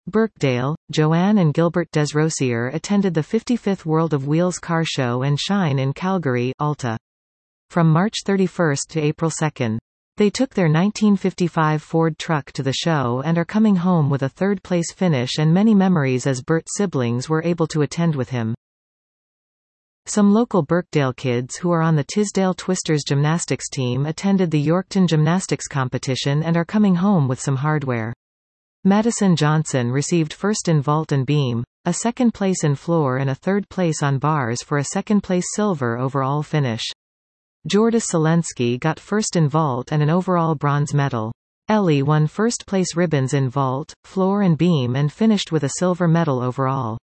Birkdale, Joanne and Gilbert Desrosiers attended the 55th World of Wheels Car Show and Shine in Calgary, Alta. From March 31 to April 2. They took their 1955 Ford truck to the show and are coming home with a third-place finish and many memories as Bert's siblings were able to attend with him. Some local Birkdale kids who are on the Tisdale Twisters gymnastics team attended the Yorkton Gymnastics competition and are coming home with some hardware. Madison Johnson received first in vault and beam, a second place in floor and a third place on bars for a second-place silver overall finish. Jordis Selensky got first in vault and an overall bronze medal. Ellie won first-place ribbons in vault, floor and beam and finished with a silver medal overall.